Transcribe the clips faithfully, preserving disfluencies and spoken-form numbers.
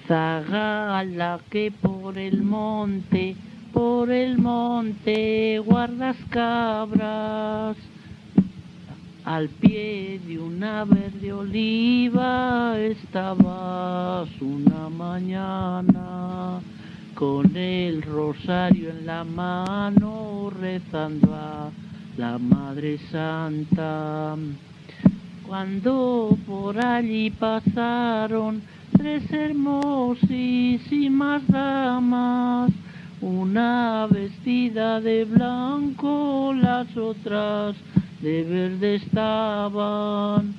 Zagala que por el monte, por el monte guardas cabras. Al pie de una verde oliva estabas una mañana, con el rosario en la mano rezando a la Madre Santa. Cuando por allí pasaron tres hermosísimas damas, una vestida de blanco, las otras de verde estaban.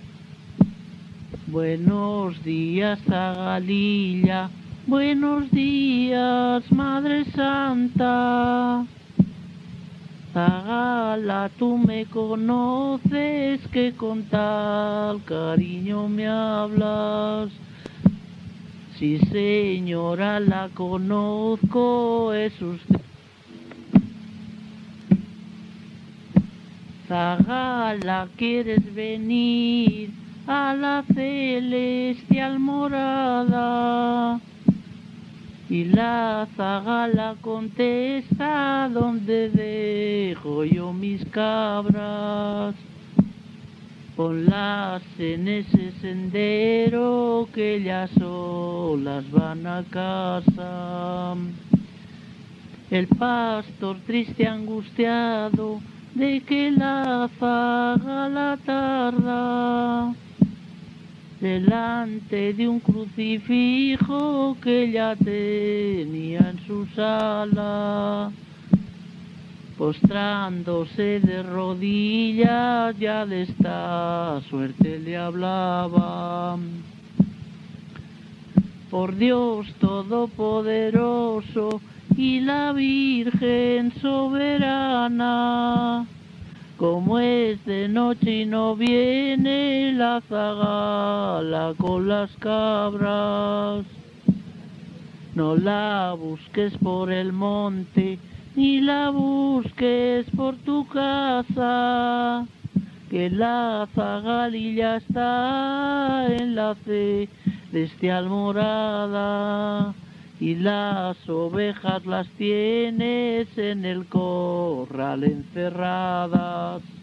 Buenos días, Zagalilla, buenos días, Madre Santa. Zagala, tú me conoces, que con tal cariño me hablas. Sí, señora, la conozco, es usted. Zagala, ¿quieres venir a la celestial morada? Y la zagala contesta, ¿dónde dejo yo mis cabras? Ponlas en ese sendero que ellas solas van a casa. El pastor triste angustiado de que la zagala tarda, delante de un crucifijo que ella tenía en su sala, postrándose de rodillas, ya de esta suerte le hablaba. Por Dios Todopoderoso y la Virgen soberana, como es de noche y no viene la zagala con las cabras, no la busques por el monte, ni la busques por tu casa, que la zagalilla está en la celestial morada, y las ovejas las tienes en el corral encerradas.